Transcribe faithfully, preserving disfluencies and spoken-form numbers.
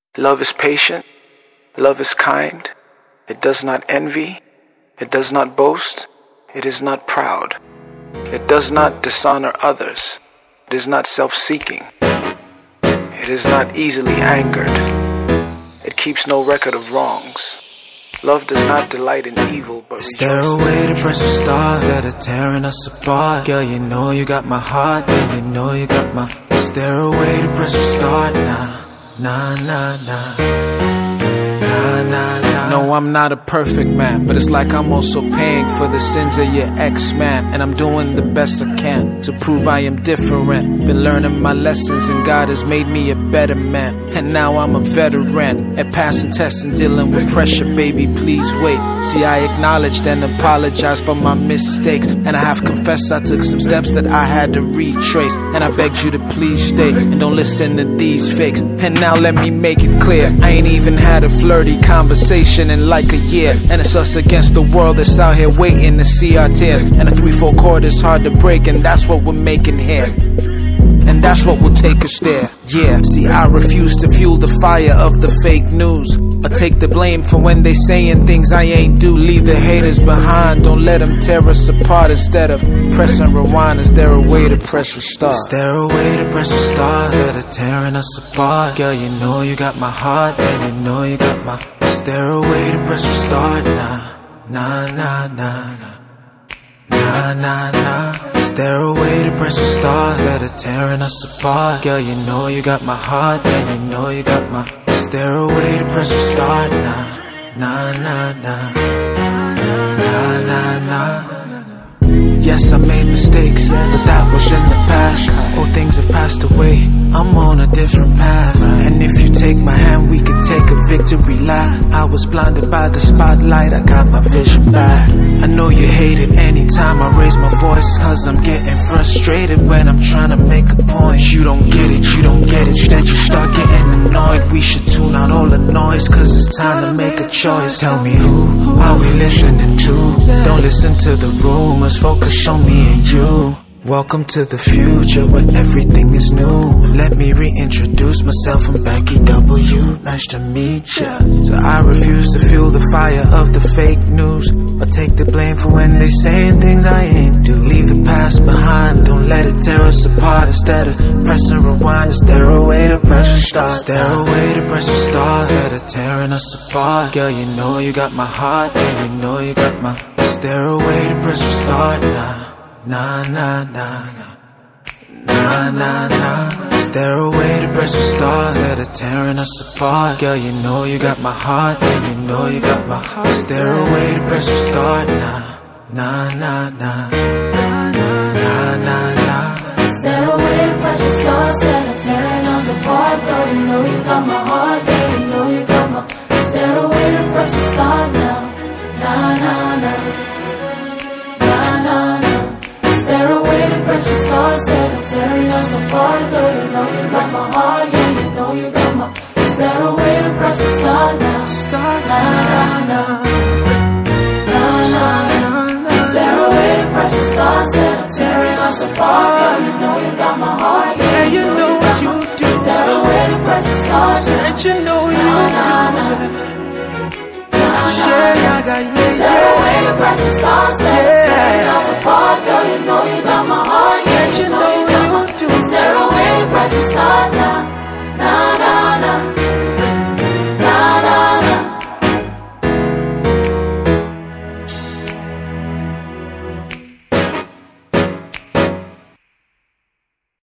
Love is patient. Love is kind. It does not envy. It does not boast. It is not proud. It does not dishonor others. It is not self-seeking. It is not easily angered. It keeps no record of wrongs. Love does not delight in evil, but rejoices. Is there a way to press the stars that are tearing us apart? Girl, you know you got my heart. Girl, you know you got my... Is there a way to press the start? Nah, nah, nah, nah. Nah, nah, nah. No, I'm not a perfect man, but it's like I'm also paying for the sins of your ex-man. And I'm doing the best I can to prove I am different. Been learning my lessons and God has made me a better man. And now I'm a veteran at passing tests and dealing with pressure, baby, please wait. See, I acknowledged and apologized for my mistakes, and I have confessed I took some steps that I had to retrace. And I begged you to please stay and don't listen to these fakes. And now let me make it clear, I ain't even had a flirty conversation in like a year. And it's us against the world that's out here waiting to see our tears. And a three four chord is hard to break, and that's what we're making here. And that's what will take us there, yeah. See, I refuse to fuel the fire of the fake news, or take the blame for when they saying things I ain't do. Leave the haters behind, don't let them tear us apart. Instead of pressing rewind, is there a way to press restart? Is there a way to press the stars that are tearing us apart? Girl, you know you got my heart, girl, you know you got my... Is there a way to press restart? Nah, nah, nah, nah, nah. Nah, nah, nah. Is there a way to press the stars that are tearing us apart? Girl, you know you got my heart, girl, you know you got my... Is there a way to press the start? Nah, nah, nah, nah. Nah, nah, nah. Yes, I made mistakes, but that was in the past. All things have passed away, I'm on a different path. And if you take my hand, we can take a victory lap. I was blinded by the spotlight, I got my vision back. I know you hate it anytime I raise my voice, cause I'm getting frustrated when I'm trying to make a point. You don't get it, you don't get it, instead you start getting annoyed. We should tune out all the noise, cause it's time to make a choice. Tell me who are we listening to? Don't listen to the rumors, focus on me and you. Welcome to the future where everything is new. Let me reintroduce myself, I'm Becky W. Nice to meet ya. So I refuse to fuel the fire of the fake news, or take the blame for when they saying things I ain't do. Leave the past behind, don't let it tear us apart. Instead of pressing rewind, is there a way to press restart? Is there a way to press the stars that are tearing us apart? Girl, you know you got my heart, girl, you know you got my... Is there a way to press restart? Nah. Nah, nah, nah, nah. Nah, nah, nah. Is there a way to press the stars that are tearing us apart? Girl, you know you got my heart, girl, you know you got my heart. Is there a way to press the start? Nah, nah, nah, nah. Nah, nah, nah. Is there a way to press the stars that are tearing us apart? Girl, you know you got my heart, girl, you know you got my... Is there a way to press the start now? Nah, nah, nah. Nah, nah, nah. Is there a way to press the stars that are tearing us apart? Girl, you know you got my heart, yeah, you know you got my... Is there a way to press the start now? Start nah, nah, nah. Nah, nah, nah. Is there a way to press the stars that are tearing us apart? Girl, you know you got my heart, yeah, you know you do. Is there a way to press the stars now? You know